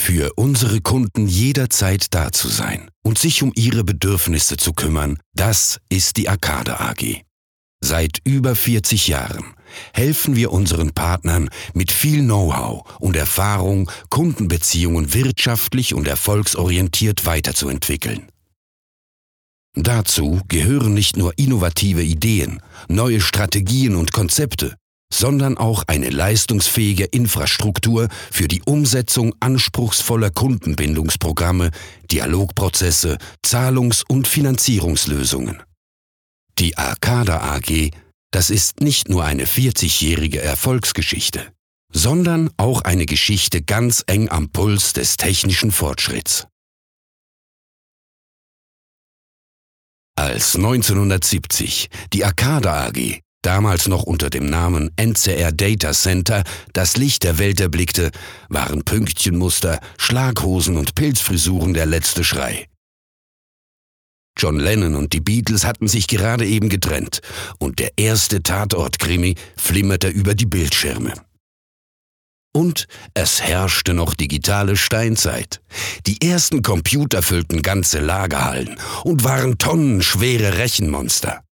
für unsere Kunden jederzeit da zu sein und sich um ihre Bedürfnisse zu kümmern, das ist die Arcada AG. Seit über 40 Jahren helfen wir unseren Partnern mit viel Know-how und Erfahrung, Kundenbeziehungen wirtschaftlich und erfolgsorientiert weiterzuentwickeln. Dazu gehören nicht nur innovative Ideen, neue Strategien und Konzepte, sondern auch eine leistungsfähige Infrastruktur für die Umsetzung anspruchsvoller Kundenbindungsprogramme, Dialogprozesse, Zahlungs- und Finanzierungslösungen. Die Arcada AG, das ist nicht nur eine 40-jährige Erfolgsgeschichte, sondern auch eine Geschichte ganz eng am Puls des technischen Fortschritts. Als 1970 die Arcada AG, damals noch unter dem Namen NCR Data Center, das Licht der Welt erblickte, waren Pünktchenmuster, Schlaghosen und Pilzfrisuren der letzte Schrei. John Lennon und die Beatles hatten sich gerade eben getrennt und der erste Tatort-Krimi flimmerte über die Bildschirme. Und es herrschte noch digitale Steinzeit. Die ersten Computer füllten ganze Lagerhallen und waren tonnenschwere Rechenmonster.